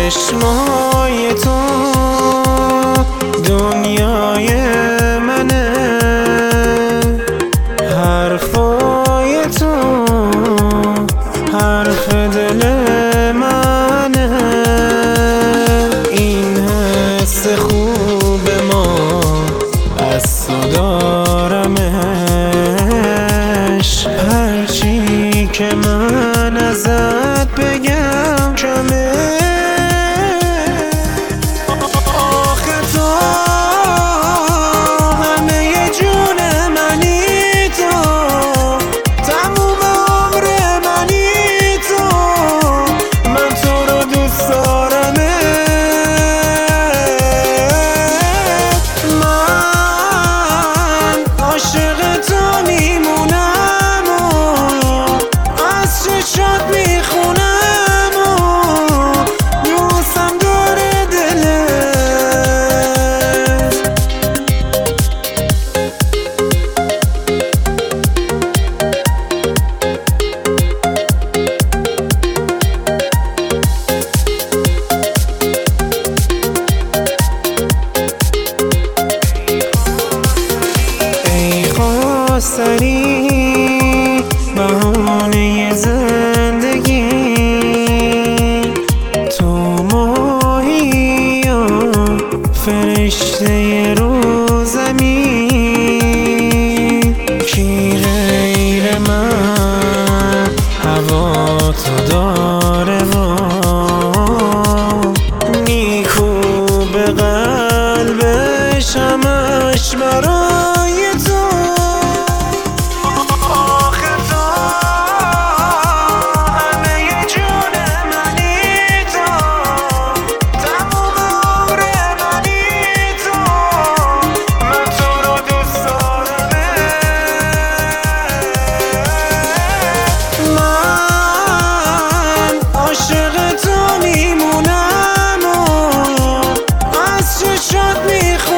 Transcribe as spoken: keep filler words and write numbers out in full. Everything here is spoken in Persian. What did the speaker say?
چشمای تو دنیای منه، حرفای تو حرف دل منه. این حس خوب ما از تو دارمش، هرچی که من ازت بگم کمه. سری بهانه زندگی، تو ماهی و فرشته رو زمین. کی غیر من هوا تو داره و نیکو به قلبش همش برای تو. میخونم و از چشات میخونم